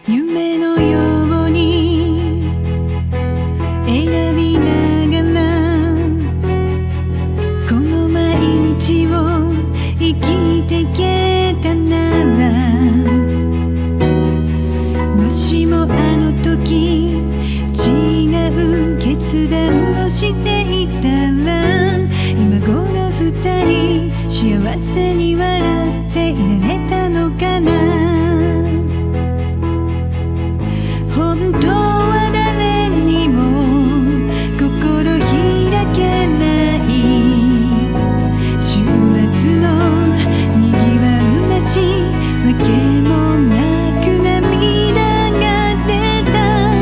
夢のように選びながらこの毎日を生きていけたなら、もしもあの時違う決断をしていたら、今頃二人幸せに笑っていられたのかな。本当は誰にも心開けない週末のにぎわう街、わけもなく涙が出た。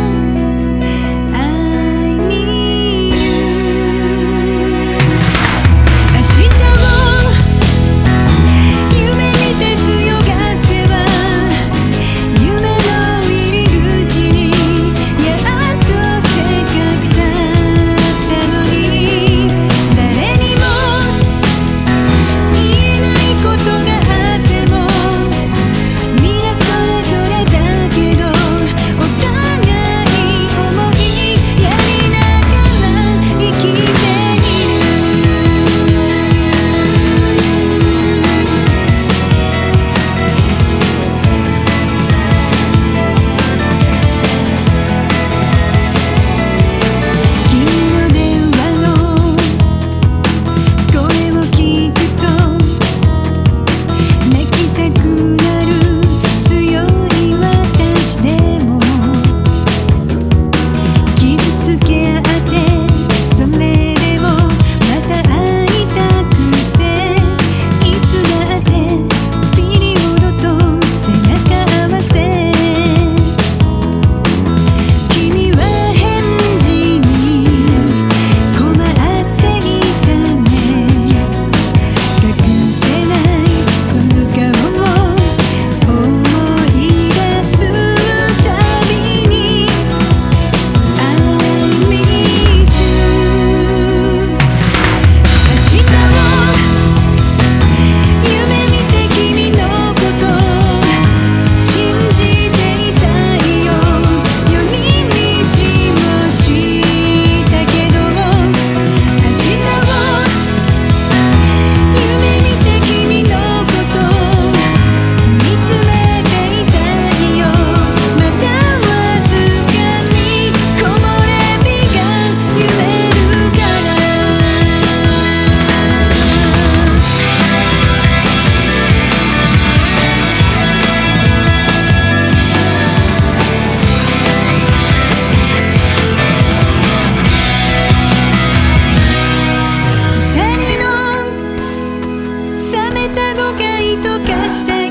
I need you。 明日を夢見て強がっては夢の入り口にやっとせっかく立ったのに、誰にも言えないことがあっても皆それぞれだけどお互い思いやりながら生きている。君の電話の声を聞くと泣きたくなる強い私でも、傷つけ合ってそれでもまた会いたくて、いつだってピリオドと背中合わせ、君は返事に困っていたね。隠せないその顔を思い出すたびに I miss you。 明日を夢見て君のこと信じていたいよ。寄り道もしたけど明日を夢見て君のこと見つめていたいよ。まだわずかに木漏れ日が揺れるから。二人の冷めた誤解とかして